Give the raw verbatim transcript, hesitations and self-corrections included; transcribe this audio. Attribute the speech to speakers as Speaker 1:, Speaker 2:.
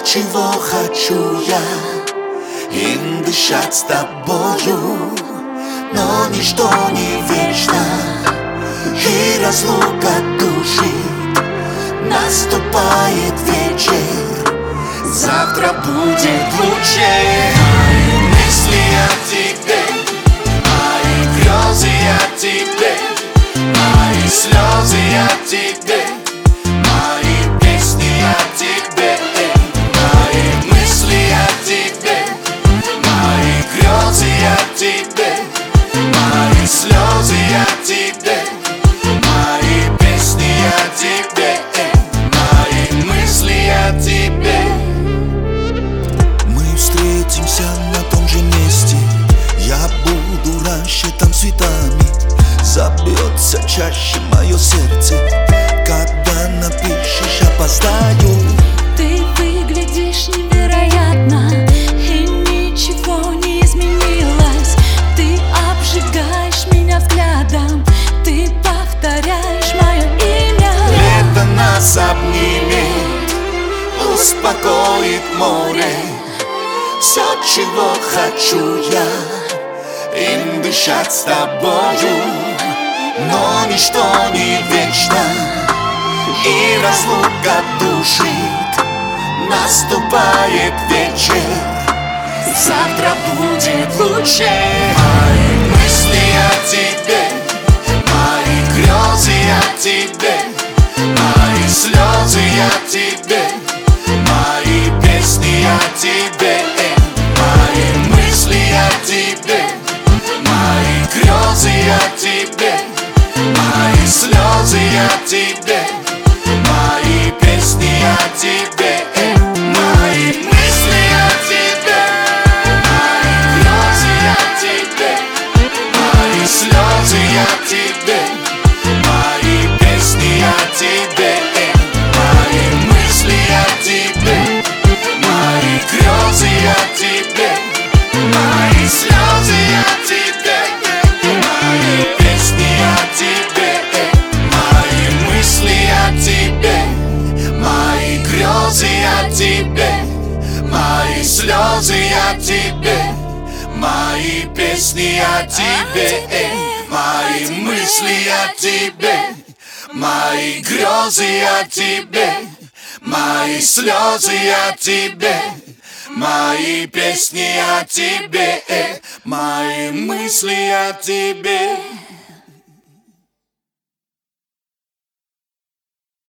Speaker 1: чего хочу я, им дышать с тобою. Но ничто не вечно, и разлука душит. Наступает вечер, завтра будет лучше. Мои мысли о тебе, мои грезы о тебе, мои слезы о тебе, мои песни о тебе. Мои мысли о тебе, мои грезы о тебе, мои слезы о тебе, мои песни о тебе, мои мысли о тебе. Мы встретимся на том же месте, я буду раньше там цветами. Забьется чаще мое сердце, когда напишешь «опоздаю».
Speaker 2: Ты выглядишь невероятно, и ничего не изменилось. Ты обжигаешь меня взглядом, ты повторяешь мое имя.
Speaker 1: Лето нас обнимет, успокоит море. Все, чего хочу я, им дышать с тобою. Но ничто не вечно, и разлука душит. Наступает вечер, завтра будет лучше. Мои мысли о тебе, мои грезы о тебе, мои слезы о тебе, мои песни о тебе. Мои мысли о тебе, мои грезы о тебе, мои слезы о тебе, мои песни о тебе. Мои мысли о тебе, мои грезы о тебе, мои слезы о тебе, мои песни о тебе. Мои мысли о тебе, мои грезы о тебе, мои слезы о тебе, мои песни о тебе. Мои мысли о тебе, мои грезы о тебе, мои слезы о тебе, мои песни о тебе. Мои мысли о тебе, мои грезы о тебе, мои слезы о тебе, мои песни о тебе. Мои мысли о тебе.